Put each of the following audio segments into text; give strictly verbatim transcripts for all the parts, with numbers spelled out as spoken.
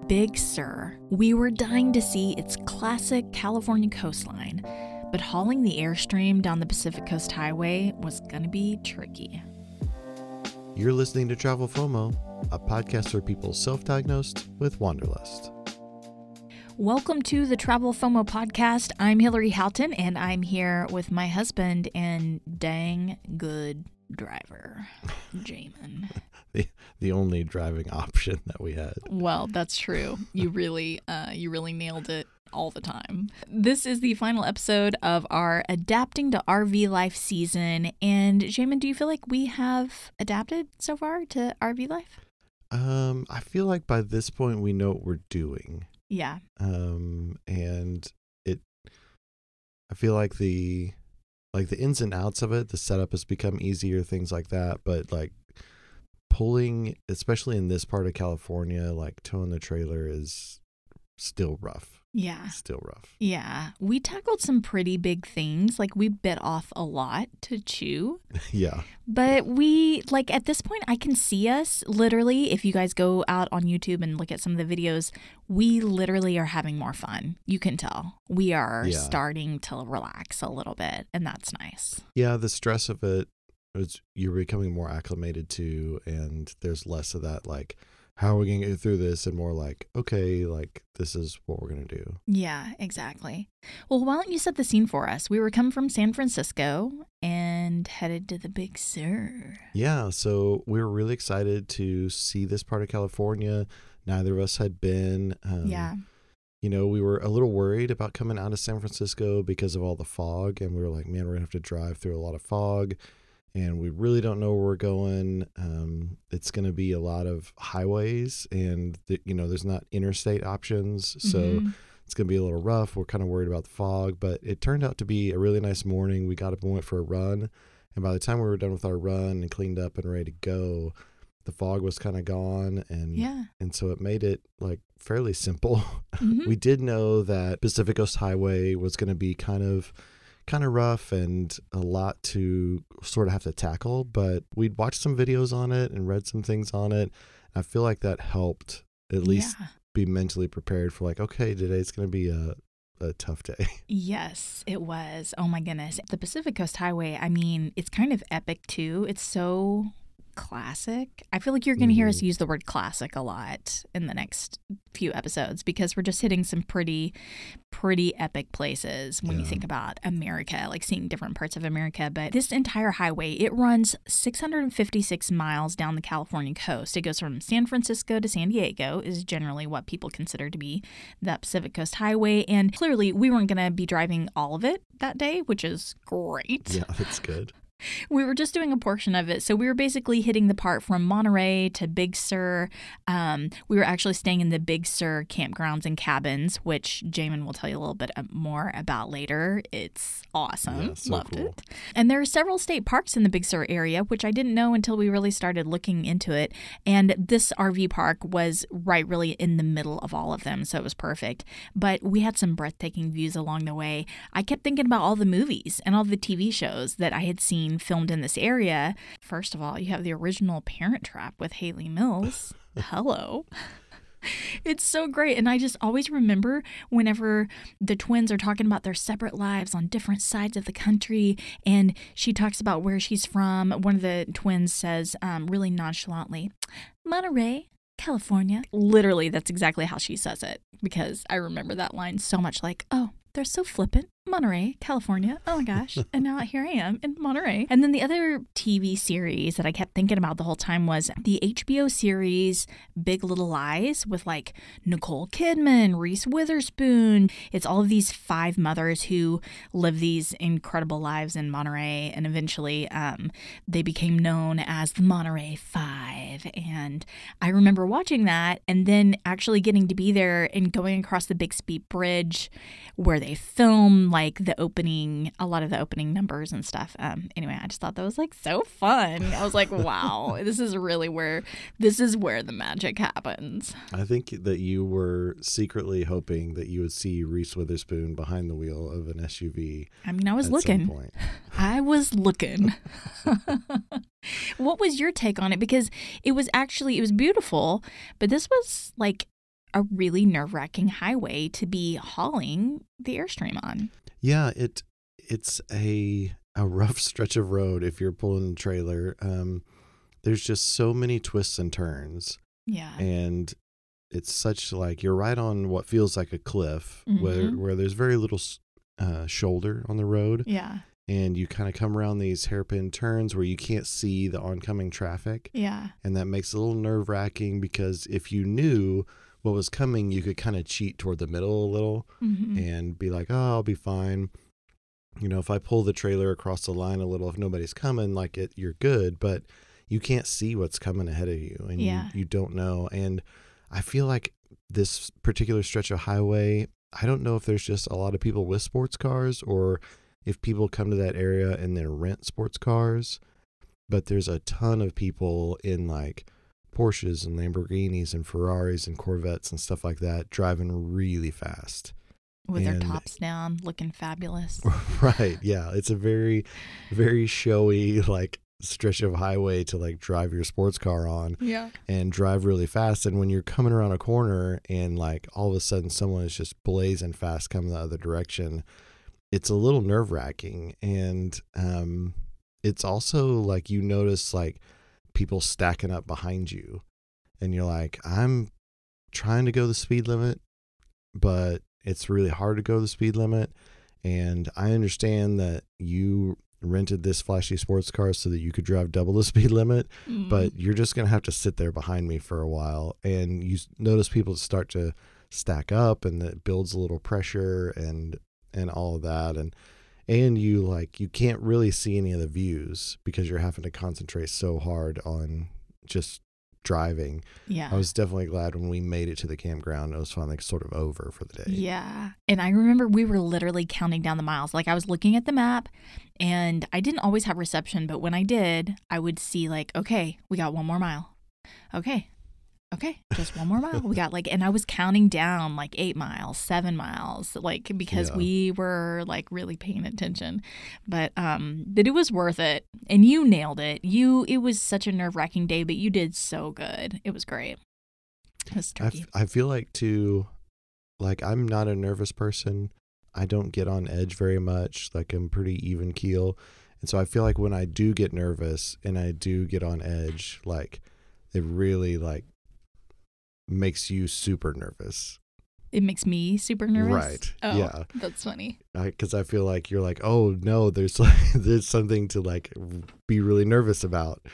Big Sur. We were dying to see its classic California coastline, but hauling the Airstream down the Pacific Coast Highway was gonna be tricky. You're listening to Travel FOMO, a podcast for people self-diagnosed with wanderlust. Welcome to the Travel FOMO podcast. I'm Hillary Houghton, and I'm here with my husband and dang good driver, Jamin. the the only driving option that we had. Well, that's true. You really, uh, you really nailed it all the time. This is the final episode of our Adapting to R V Life season. And Jamin, do you feel like we have adapted so far to R V life? Um, I feel like by this point we know what we're doing. Yeah. Um, and it, I feel like the, like the ins and outs of it, the setup has become easier, things like that. But like pulling, especially in this part of California, like towing the trailer is still rough. Yeah. Still rough. Yeah. We tackled some pretty big things. Like we bit off a lot to chew. Yeah. But we, like at this point, I can see us literally, if you guys go out on YouTube and look at some of the videos, we literally are having more fun. You can tell. We are Yeah. starting to relax a little bit, and that's nice. Yeah, the stress of it is you're becoming more acclimated to, and there's less of that like, how are we going to get through this? And more like, okay, like this is what we're going to do. Yeah, exactly. Well, why don't you set the scene for us? We were coming from San Francisco and headed to the Big Sur. Yeah, so we were really excited to see this part of California. Neither of us had been. Um, Yeah. You know, we were a little worried about coming out of San Francisco because of all the fog. And we were like, man, we're going to have to drive through a lot of fog. And we really don't know where we're going. Um, it's going to be a lot of highways, and the, you know, there's not interstate options, so Mm-hmm. it's going to be a little rough. We're kind of worried about the fog, but it turned out to be a really nice morning. We got up and went for a run, and by the time we were done with our run and cleaned up and ready to go, the fog was kind of gone, and Yeah. and so it made it like fairly simple. Mm-hmm. We did know that Pacific Coast Highway was going to be kind of kind of rough and a lot to sort of have to tackle, but we'd watched some videos on it and read some things on it. I feel like that helped at least Yeah. be mentally prepared for like, okay, today's going to be a, a tough day. Yes, it was. Oh my goodness. The Pacific Coast Highway, I mean, it's kind of epic too. It's so classic. I feel like you're going to hear us Mhm. use the word classic a lot in the next few episodes because we're just hitting some pretty, pretty epic places when you Yeah. think about America, like seeing different parts of America. But this entire highway, it runs six hundred fifty-six miles down the California coast. It goes from San Francisco to San Diego is generally what people consider to be the Pacific Coast Highway. And clearly we weren't going to be driving all of it that day, which is great. Yeah, that's good. We were just doing a portion of it. So we were basically hitting the part from Monterey to Big Sur. Um, we were actually staying in the Big Sur campgrounds and cabins, which Jamin will tell you a little bit more about later. It's awesome. Yeah, so Loved cool. it. And there are several state parks in the Big Sur area, which I didn't know until we really started looking into it. And this R V park was right really in the middle of all of them. So it was perfect. But we had some breathtaking views along the way. I kept thinking about all the movies and all the T V shows that I had seen filmed in this area. First of all, you have the original Parent Trap with Haley Mills. Hello. It's so great. And I just always remember whenever the twins are talking about their separate lives on different sides of the country, and she talks about where she's from. One of the twins says um, really nonchalantly, Monterey, California. Literally, that's exactly how she says it, because I remember that line so much, like, oh, they're so flippant. Monterey, California. Oh my gosh. And now here I am in Monterey. And then the other T V series that I kept thinking about the whole time was the H B O series Big Little Lies with like Nicole Kidman, Reese Witherspoon. It's all of these five mothers who live these incredible lives in Monterey. And eventually um, they became known as the Monterey Five. And I remember watching that and then actually getting to be there and going across the Bixby Bridge where they film like the opening, a lot of the opening numbers and stuff. Um, anyway, I just thought that was like so fun. I was like, wow, this is really where, this is where the magic happens. I think that you were secretly hoping that you would see Reese Witherspoon behind the wheel of an S U V. I mean, I was at looking. some point. I was looking. What was your take on it? Because it was actually, it was beautiful, but this was like a really nerve-wracking highway to be hauling the Airstream on. Yeah, it it's a a rough stretch of road if you're pulling a trailer. Um, there's just so many twists and turns. Yeah. And it's such like you're right on what feels like a cliff Mm-hmm. where where there's very little uh, shoulder on the road. Yeah. And you kind of come around these hairpin turns where you can't see the oncoming traffic. Yeah. And that makes it a little nerve wracking because if you knew what was coming, you could kind of cheat toward the middle a little Mm-hmm. and be like, oh, I'll be fine. You know, if I pull the trailer across the line a little, if nobody's coming, like it, you're good. But you can't see what's coming ahead of you, and Yeah. you, you don't know. And I feel like this particular stretch of highway, I don't know if there's just a lot of people with sports cars or if people come to that area and then rent sports cars, but there's a ton of people in like Porsches and Lamborghinis and Ferraris and Corvettes and stuff like that driving really fast. With And- their tops down, looking fabulous. Right. Yeah. It's a very, very showy, like, stretch of highway to like drive your sports car on Yeah. and drive really fast. And when you're coming around a corner and like all of a sudden someone is just blazing fast coming the other direction, it's a little nerve wracking. And um, it's also like you notice like people stacking up behind you and you're like, I'm trying to go the speed limit, but it's really hard to go the speed limit. And I understand that you rented this flashy sports car so that you could drive double the speed limit, Mm. but you're just going to have to sit there behind me for a while. And you s- notice people start to stack up and it builds a little pressure and, and all of that. And, and you like, you can't really see any of the views because you're having to concentrate so hard on just driving. Yeah. I was definitely glad when we made it to the campground. It was finally sort of over for the day. Yeah. And I remember we were literally counting down the miles. Like I was looking at the map and I didn't always have reception, but when I did, I would see like, okay, we got one more mile. Okay. Okay. Just one more mile. We got like, and I was counting down like eight miles, seven miles, like because Yeah. we were like really paying attention. But um, but it was worth it. And you nailed it. You, it was such a nerve wracking day, but you did so good. It was great. It was I, tricky. f- I feel like too, like I'm not a nervous person. I don't get on edge very much. Like I'm pretty even keel. And so I feel like when I do get nervous and I do get on edge, like it really like makes you super nervous. It makes me super nervous. Right. Oh, Yeah. that's funny. Because I feel like you're like, oh no, there's like, there's something to like be really nervous about.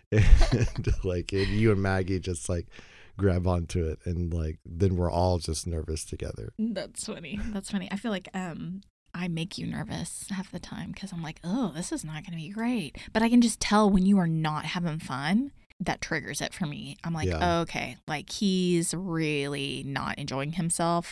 And like and you and Maggie just like grab onto it and like then we're all just nervous together. That's funny. That's funny. I feel like um I make you nervous half the time because I'm like, oh, this is not going to be great. But I can just tell when you are not having fun. That triggers it for me. I'm like, Yeah. okay, like he's really not enjoying himself.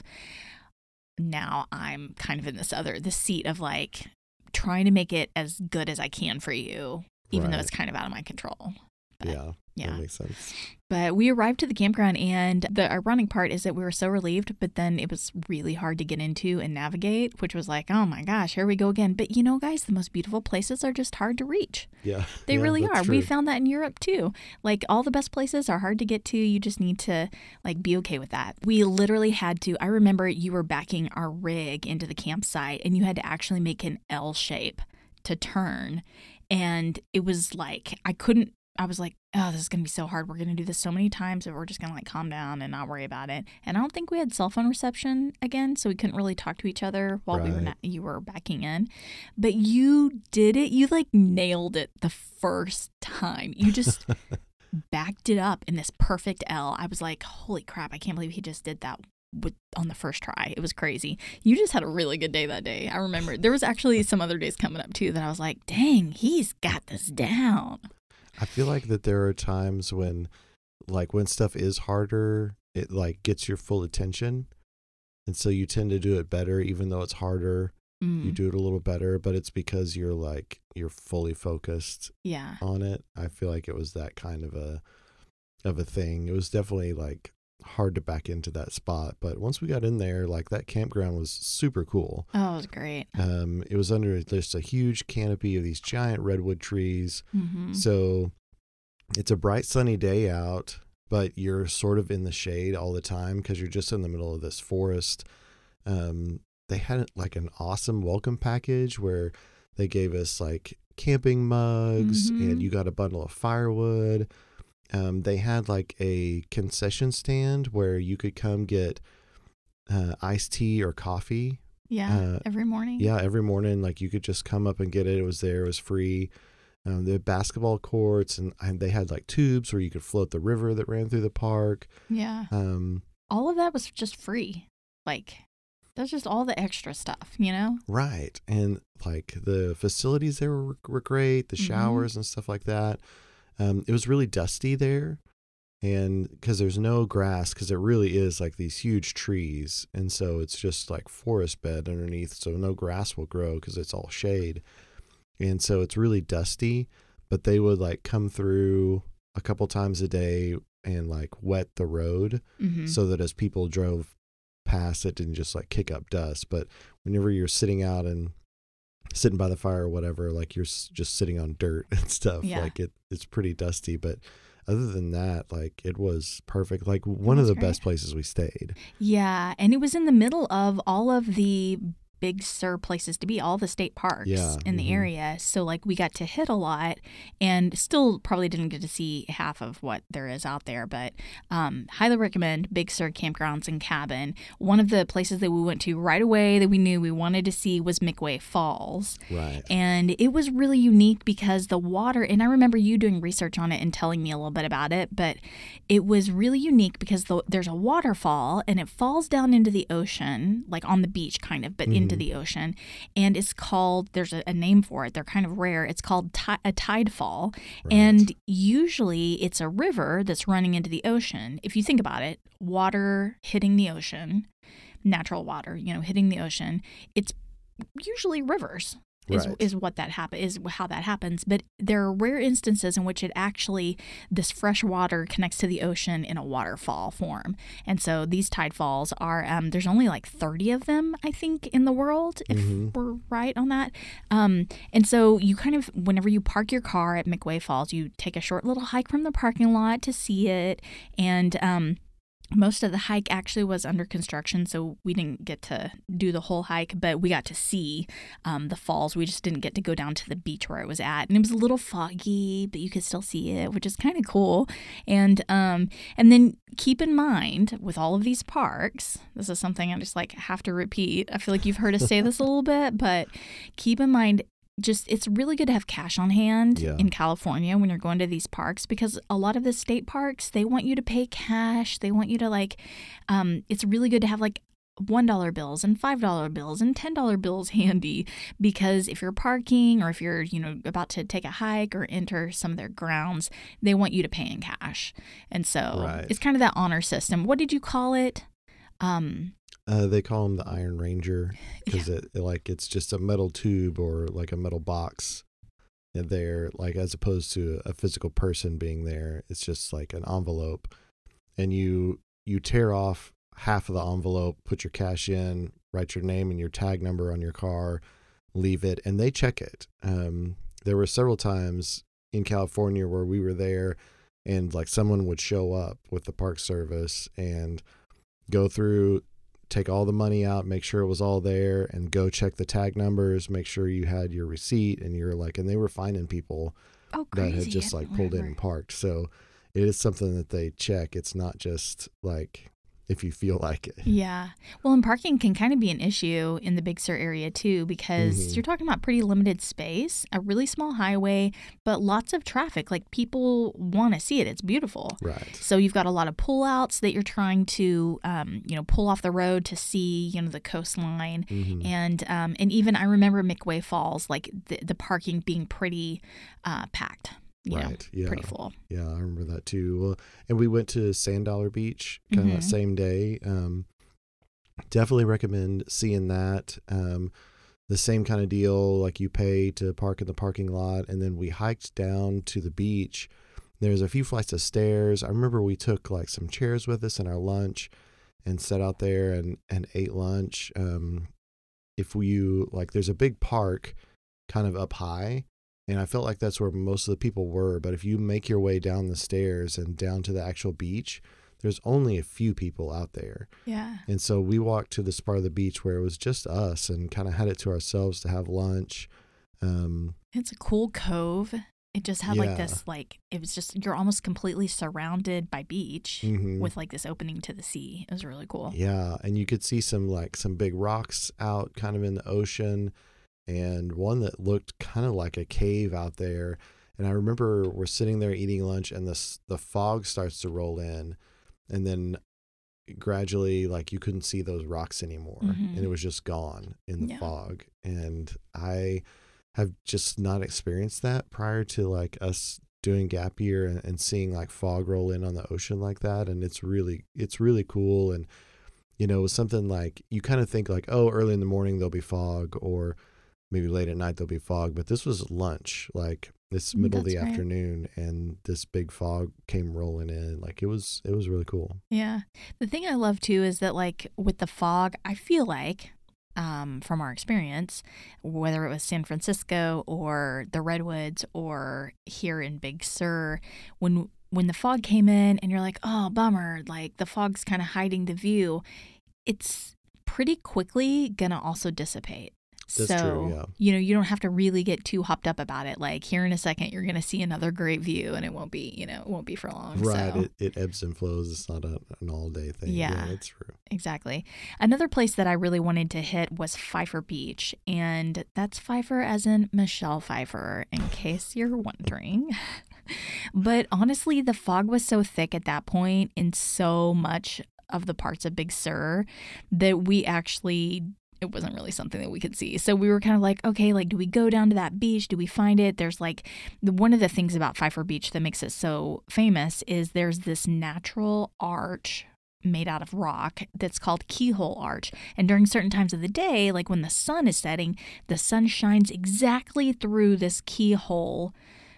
Now I'm kind of in this other, this seat of like trying to make it as good as I can for you, even though Right. it's kind of out of my control. But, Yeah. yeah. That makes sense. But we arrived to the campground, and the ironic part is that we were so relieved, but then it was really hard to get into and navigate, which was like, oh my gosh, here we go again. But you know, guys, the most beautiful places are just hard to reach. Yeah. They Yeah, really that's are. We true. found that in Europe too. Like all the best places are hard to get to. You just need to like be okay with that. We literally had to, I remember you were backing our rig into the campsite and you had to actually make an L shape to turn. And it was like, I couldn't, I was like, oh, this is going to be so hard. We're going to do this so many times that we're just going to like calm down and not worry about it. And I don't think we had cell phone reception again, so we couldn't really talk to each other while we were Right. not, you were backing in. But you did it. You like nailed it the first time. You just backed it up in this perfect L. I was like, holy crap, I can't believe he just did that with on the first try. It was crazy. You just had a really good day that day. I remember there was actually some other days coming up too that I was like, dang, he's got this down. I feel like that there are times when like when stuff is harder, it like gets your full attention. And so you tend to do it better, even though it's harder. Mm, You do it a little better, but it's because you're like you're fully focused yeah. on it. I feel like it was that kind of a of a thing. It was definitely like hard to back into that spot, but once we got in there, like that campground was super cool. Oh, it was great. Um, it was under just a huge canopy of these giant redwood trees. Mm-hmm. So it's a bright sunny day out. but you're sort of in the shade all the time because you're just in the middle of this forest. Um, they had like an awesome welcome package where they gave us like camping mugs Mm-hmm. and you got a bundle of firewood. Um, they had like a concession stand where you could come get uh, iced tea or coffee. Yeah, Uh, every morning. yeah, every morning, like you could just come up and get it. It was there. It was free. Um, they had basketball courts, and, and they had like tubes where you could float the river that ran through the park. Yeah. Um, All of that was just free. Like, that's just all the extra stuff, you know? right. And like the facilities there were, were great, the Mhm. showers and stuff like that. Um, it was really dusty there. And because there's no grass, because it really is like these huge trees. And so it's just like forest bed underneath. So no grass will grow because it's all shade. And so it's really dusty, but they would like come through a couple times a day and like wet the road Mm-hmm. so that as people drove past, it didn't just like kick up dust. But whenever you're sitting out and sitting by the fire or whatever, like you're s- just sitting on dirt and stuff, Yeah. like it, it's pretty dusty. But other than that, like it was perfect. Like one of was the great. best places we stayed. Yeah, and it was in the middle of all of the Big Sur places to be, all the state parks Yeah, in the mhm. area. So like we got to hit a lot and still probably didn't get to see half of what there is out there, but um, highly recommend Big Sur Campgrounds and Cabin. One of the places that we went to right away that we knew we wanted to see was McWay Falls. Right. And it was really unique because the water, and I remember you doing research on it and telling me a little bit about it, but it was really unique because the, there's a waterfall and it falls down into the ocean, like on the beach kind of, but into Mhm. the ocean. And it's called, there's a, a name for it. They're kind of rare. It's called ti- a tide fall. Right. And usually it's a river that's running into the ocean. If you think about it, water hitting the ocean, natural water, you know, hitting the ocean, it's usually rivers. Is, Right. is what that happen is how that happens, but there are rare instances in which it actually this fresh water connects to the ocean in a waterfall form, and so these tide falls are um, there's only like thirty of them I think in the world if Mhm. we're right on that, um, and so you kind of whenever you park your car at McWay Falls, you take a short little hike from the parking lot to see it, and um, most of the hike actually was under construction, so we didn't get to do the whole hike, but we got to see um, the falls. We just didn't get to go down to the beach where it was at, and it was a little foggy, but you could still see it, which is kind of cool. And um, and then keep in mind with all of these parks, this is something I just like have to repeat. I feel like you've heard us say this a little bit, but keep in mind. Just it's really good to have cash on hand Yeah. in California when you're going to these parks, because a lot of the state parks, they want you to pay cash. They want you to like um it's really good to have like one dollar bills and five dollar bills and ten dollar bills handy, because if you're parking or if you're, you know, about to take a hike or enter some of their grounds, they want you to pay in cash. And so Right. it's kind of that honor system. What did you call it? Um Uh, they call them the Iron Ranger because it, it like it's just a metal tube or like a metal box there, like as opposed to a physical person being there. It's just like an envelope, and you you tear off half of the envelope, put your cash in, write your name and your tag number on your car, leave it, and they check it. Um, there were several times in California where we were there, and like someone would show up with the Park Service and go through, take all the money out, make sure it was all there, and go check the tag numbers, make sure you had your receipt, and you're like, and they were finding people oh that crazy. had just I like don't pulled in remember. and parked. So it is something that they check. It's not just like if you feel like it. Yeah. Well, and parking can kind of be an issue in the Big Sur area too, because Mhm. you're talking about pretty limited space, a really small highway, but lots of traffic. Like people want to see it. It's beautiful. Right. So you've got a lot of pullouts that you're trying to, um, you know, pull off the road to see, you know, the coastline, Mhm. and um, and even I remember McWay Falls, like the the parking being pretty uh, packed. You know, Right. Yeah. pretty full. Yeah, I remember that too. Well, and we went to Sand Dollar Beach kind of Mhm. that same day. Um, definitely recommend seeing that. Um, the same kind of deal, like you pay to park in the parking lot, and then we hiked down to the beach. There's a few flights of stairs. I remember we took like some chairs with us and our lunch, and sat out there and and ate lunch. Um, if you like, there's a big park kind of up high. And I felt like that's where most of the people were. But if you make your way down the stairs and down to the actual beach, there's only a few people out there. Yeah. And so we walked to this part of the beach where it was just us and kind of had it to ourselves to have lunch. Um, it's a cool cove. It just had Yeah. like this, like, it was just, you're almost completely surrounded by beach mhm. with like this opening to the sea. It was really cool. Yeah. And you could see some like some big rocks out kind of in the ocean, and one that looked kind of like a cave out there. And I remember we're sitting there eating lunch, and the s- the fog starts to roll in, and then gradually, like, you couldn't see those rocks anymore, Mhm. and it was just gone in the Yeah. fog. And I have just not experienced that prior to like us doing gap year and, and seeing like fog roll in on the ocean like that. And it's really it's really cool. And you know, it was something like you kind of think like, oh, early in the morning there'll be fog, or maybe late at night there'll be fog, but this was lunch, like this middle of the That's right. afternoon, and this big fog came rolling in. Like it was it was really cool. Yeah. The thing I love too is that, like, with the fog, I feel like, um, from our experience, whether it was San Francisco or the Redwoods or here in Big Sur, when when the fog came in and you're like, oh, bummer, like the fog's kind of hiding the view, it's pretty quickly gonna also dissipate. That's so, true, yeah. you know, you don't have to really get too hopped up about it. Like, here in a second, you're going to see another great view, and it won't be, you know, it won't be for long. Right. So. It, it ebbs and flows. It's not a, an all day thing. Yeah. That's true. Exactly. Another place that I really wanted to hit was Pfeiffer Beach, and that's Pfeiffer as in Michelle Pfeiffer, in case you're wondering. But honestly, the fog was so thick at that point in so much of the parts of Big Sur that we actually, it wasn't really something that we could see. So we were kind of like, okay, like, do we go down to that beach? Do we find it? There's like, the, one of the things about Pfeiffer Beach that makes it so famous is there's this natural arch made out of rock that's called Keyhole Arch. And during certain times of the day, like when the sun is setting, the sun shines exactly through this keyhole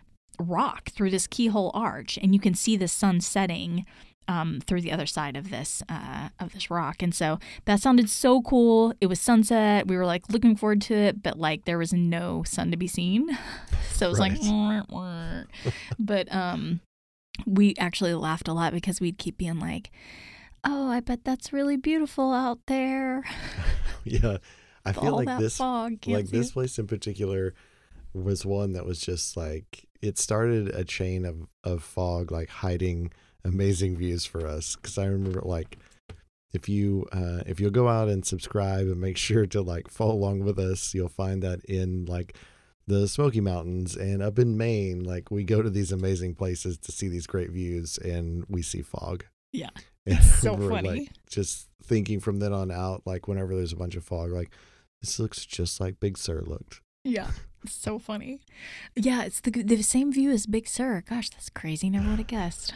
rock, through this keyhole arch, and you can see the sun setting um, through the other side of this uh, of this rock. And so that sounded so cool. It was sunset. We were like looking forward to it, but like there was no sun to be seen. So it was Right. like, wah, wah. But um, we actually laughed a lot because we'd keep being like, oh, I bet that's really beautiful out there. Yeah. I feel All like that this fog. Can't like see this it. place in particular was one that was just like, it started a chain of, of fog, like hiding amazing views for us. Cause I remember like, if you, uh, if you'll go out and subscribe and make sure to like follow along with us, you'll find that in like the Smoky Mountains and up in Maine, like we go to these amazing places to see these great views, and we see fog. Yeah. And So we're, funny. like, just thinking from then on out, like whenever there's a bunch of fog, like this looks just like Big Sur looked. Yeah. So funny. Yeah, it's the the same view as Big Sur. Gosh, that's crazy. Never would have guessed.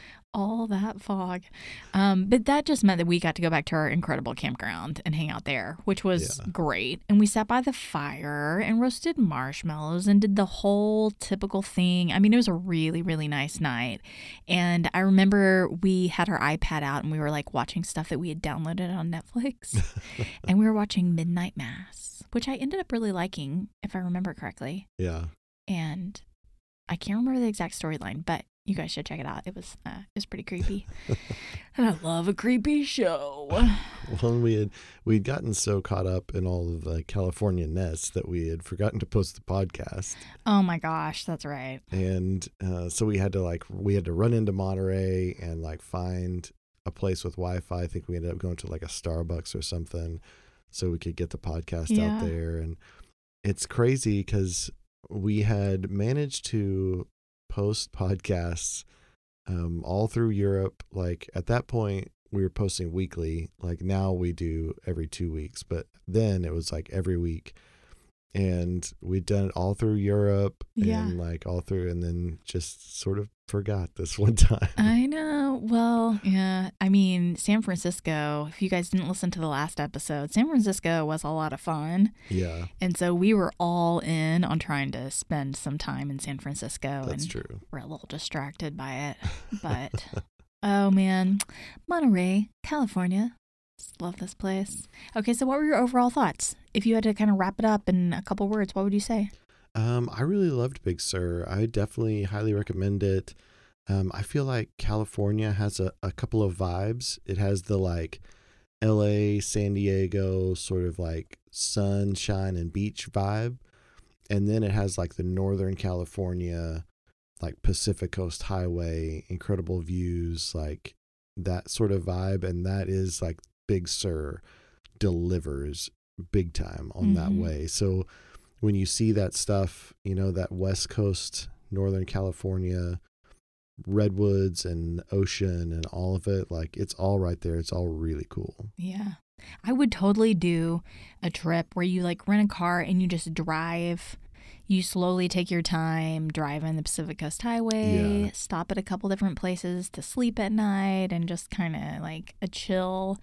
All that fog. Um, but that just meant that we got to go back to our incredible campground and hang out there, which was Yeah. great. And we sat by the fire and roasted marshmallows and did the whole typical thing. I mean, it was a really, really nice night. And I remember we had our iPad out and we were like watching stuff that we had downloaded on Netflix. And we were watching Midnight Mass, which I ended up really liking, if I remember correctly. Yeah. And I can't remember the exact storyline, but you guys should check it out. It was uh, it was pretty creepy. And I love a creepy show. Well, we had we'd gotten so caught up in all of the California nests that we had forgotten to post the podcast, Oh my gosh, that's right. and uh, so we had to like we had to run into Monterey and like find a place with Wi-Fi. I think we ended up going to like a Starbucks or something, so we could get the podcast Yeah. out there. And it's crazy because we had managed to post podcasts um, all through Europe. Like at that point, we were posting weekly. Like now we do every two weeks, but then it was like every week. And we'd done it all through Europe Yeah. and like all through, and then just sort of forgot this one time. I know. Well, yeah. I mean, San Francisco, if you guys didn't listen to the last episode, San Francisco was a lot of fun. Yeah, And so we were all in on trying to spend some time in San Francisco. that's and true. we're a little distracted by it. But, oh man, Monterey, California. Just love this place. Okay, so what were your overall thoughts? If you had to kind of wrap it up in a couple words, what would you say? Um, I really loved Big Sur. I definitely highly recommend it. Um, I feel like California has a, a couple of vibes. It has the like L A, San Diego sort of like sunshine and beach vibe. And then it has like the Northern California, like Pacific Coast Highway, incredible views, like that sort of vibe. And that is like Big Sur delivers big time on mm-hmm. that way. So when you see that stuff, you know, that West Coast, Northern California, redwoods and ocean and all of it, like it's all right there. It's all really cool. Yeah. I would totally do a trip where you like rent a car and you just drive. You slowly take your time driving the Pacific Coast Highway, yeah. stop at a couple different places to sleep at night, and just kind of like a chill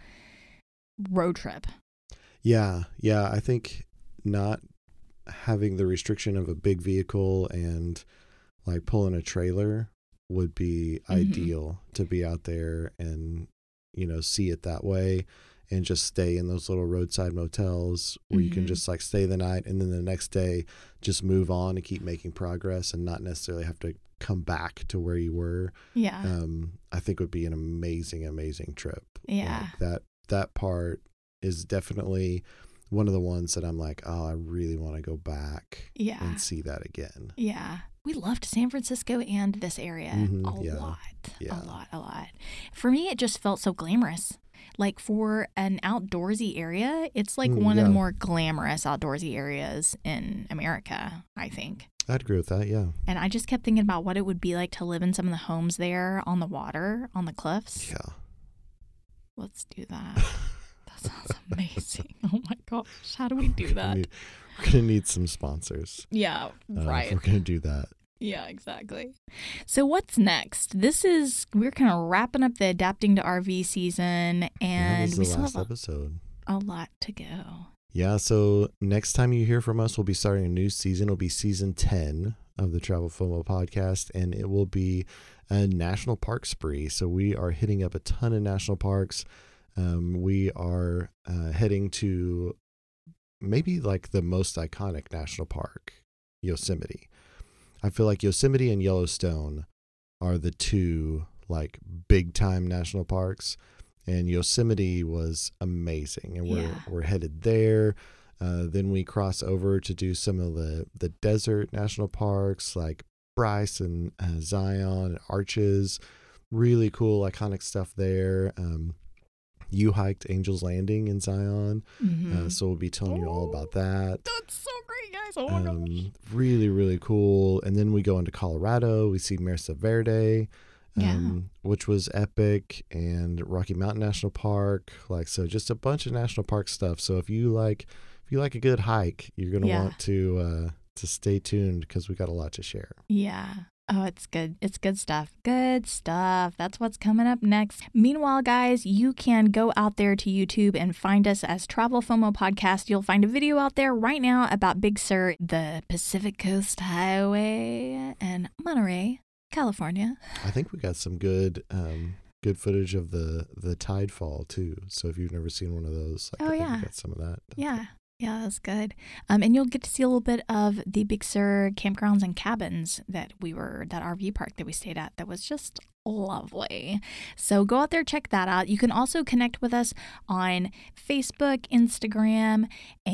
road trip. Yeah. Yeah. I think not having the restriction of a big vehicle and like pulling a trailer would be mm-hmm. ideal to be out there and, you know, see it that way and just stay in those little roadside motels where mm-hmm. you can just like stay the night and then the next day just move on and keep making progress and not necessarily have to come back to where you were. Yeah. Um, I think would be an amazing, amazing trip. Yeah. Like that, that part is definitely one of the ones that I'm like, oh, I really want to go back yeah. and see that again. Yeah. We loved San Francisco and this area mm-hmm, a yeah, lot, yeah. a lot, a lot. For me, it just felt so glamorous. Like for an outdoorsy area, it's like mm, one yeah. of the more glamorous outdoorsy areas in America, I think. I'd agree with that, yeah. And I just kept thinking about what it would be like to live in some of the homes there on the water, on the cliffs. Yeah. Let's do that. That sounds amazing. Oh my gosh, how do we do that? Need, we're going to need some sponsors. Yeah, uh, right. If we're going to do that. Yeah, exactly. So what's next? This is, we're kind of wrapping up the Adapting to R V season, and yeah, this is we the still last have a, episode. a lot to go. Yeah, so next time you hear from us, we'll be starting a new season. It'll be season ten of the Travel FOMO podcast, and it will be a national park spree. So we are hitting up a ton of national parks. Um, we are uh, heading to maybe like the most iconic national park, Yosemite. I feel like Yosemite and Yellowstone are the two like big time national parks, and Yosemite was amazing, and we're yeah. we're headed there. Uh, then we cross over to do some of the the desert national parks like Bryce and uh, Zion and Arches. Really cool, iconic stuff there. Um, you hiked Angel's Landing in Zion, mm-hmm. uh, so we'll be telling you all about that. That's so great, guys. Oh my um, gosh. Really, really cool. And then we go into Colorado. We see Mesa Verde, um, yeah. which was epic, and Rocky Mountain National Park. Like, so just a bunch of national park stuff. So if you like, if you like a good hike, you're going to yeah. want to, uh, to stay tuned because we got a lot to share. Yeah. Oh, it's good. It's good stuff. Good stuff. That's what's coming up next. Meanwhile, guys, you can go out there to YouTube and find us as Travel FOMO Podcast. You'll find a video out there right now about Big Sur, the Pacific Coast Highway, and Monterey, California. I think we got some good um, good footage of the, the tide fall, too. So if you've never seen one of those, like, oh, I think yeah. we got some of that. Yeah. Yeah, that's good. Um, and you'll get to see a little bit of the Big Sur campgrounds and cabins that we were, that R V park that we stayed at that was just lovely. So go out there, check that out. You can also connect with us on Facebook, Instagram,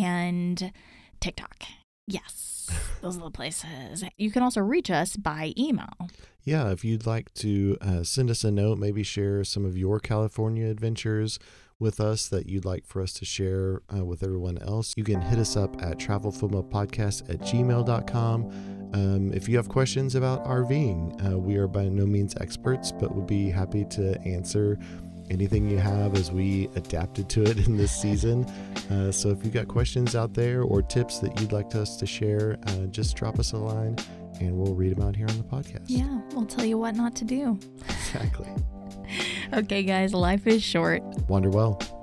and TikTok. Yes, those are the places. You can also reach us by email. Yeah, if you'd like to uh, send us a note, maybe share some of your California adventures with us that you'd like for us to share uh, with everyone else, you can hit us up at travelfomopodcast at gmail dot com. Um, if you have questions about RVing, uh, we are by no means experts, but would be happy to answer anything you have as we adapted to it in this season. Uh, so if you've got questions out there or tips that you'd like us to share, uh, just drop us a line and we'll read them out here on the podcast. Yeah, we'll tell you what not to do. Exactly. Okay, guys, life is short. Wander well.